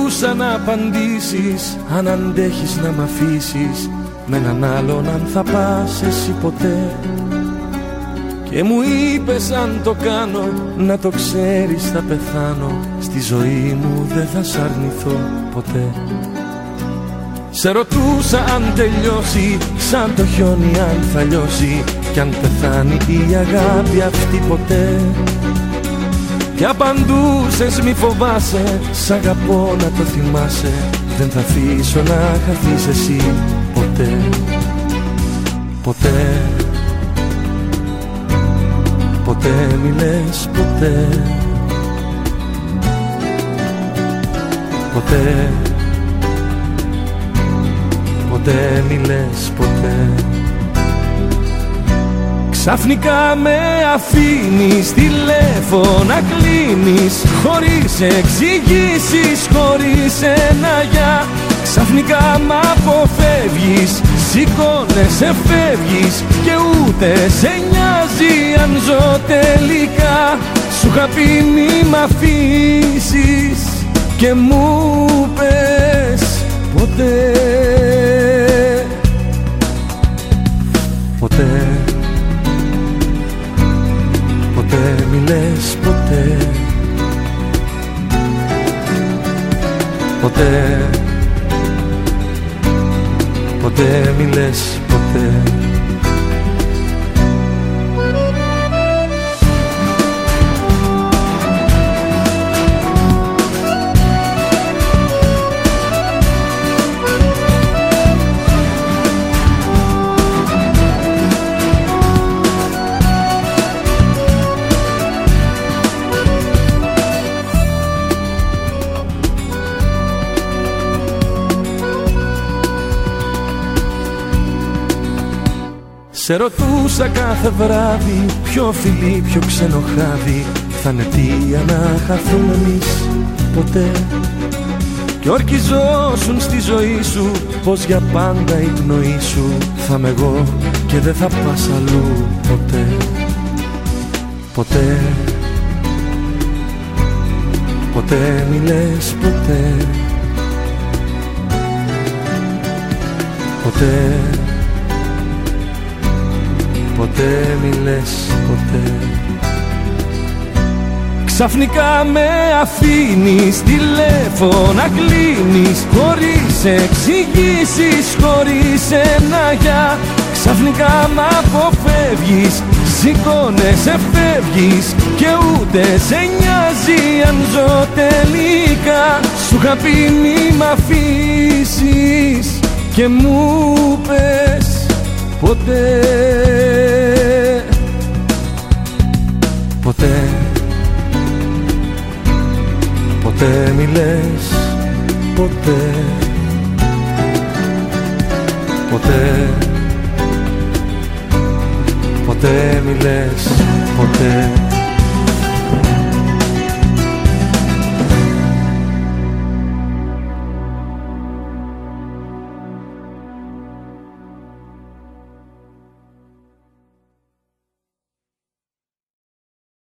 μπορούσα να απαντήσεις αν αντέχεις να μ' αφήσεις με έναν άλλον αν θα πας εσύ ποτέ. Και μου είπες αν το κάνω να το ξέρεις θα πεθάνω, στη ζωή μου δεν θα σ' αρνηθώ ποτέ. Σε ρωτούσα αν τελειώσει σαν το χιόνι αν θα λιώσει κι αν πεθάνει η αγάπη αυτή ποτέ. Και απαντούσες μη φοβάσαι, σ' αγαπώ να το θυμάσαι, δεν θα αφήσω να χαθείς εσύ ποτέ. Ποτέ, ποτέ μη λες ποτέ. Ποτέ, ποτέ μη λες ποτέ. Ξαφνικά με αφήνεις, τηλέφωνα κλείνεις, χωρίς εξηγήσεις, χωρίς ένα για. Ξαφνικά μ' αποφεύγεις, σηκώνεσαι, φεύγεις και ούτε σε νοιάζει αν ζω τελικά. Σου είχα πει μη μ' αφήσεις και μου πες ποτέ. Ποτέ, ποτέ μη λες ποτέ. Ποτέ, ποτέ μη λες ποτέ. Σε ρωτούσα κάθε βράδυ, ποιο φιλί, ποιο ξενοχάδι θα είναι αιτία να χαθούμε εμείς ποτέ. Κι ορκιζόσουν στη ζωή σου πως για πάντα η πνοή σου θα είμαι εγώ και δεν θα πας αλλού ποτέ. Ποτέ, ποτέ μη λες ποτέ. Ποτέ, ποτέ μη λες ποτέ. Ξαφνικά με αφήνεις, τηλέφωνα κλείνεις, χωρίς εξηγήσεις, χωρίς ένα για. Ξαφνικά μ' αποφεύγεις, σηκώνεσαι, φεύγεις και ούτε σε νοιάζει αν ζω τελικά. Σου είχα πει μη μ' αφήσεις και μου πες ποτέ. Ποτέ, ποτέ μη λες ποτέ. Ποτέ, ποτέ μη λες ποτέ.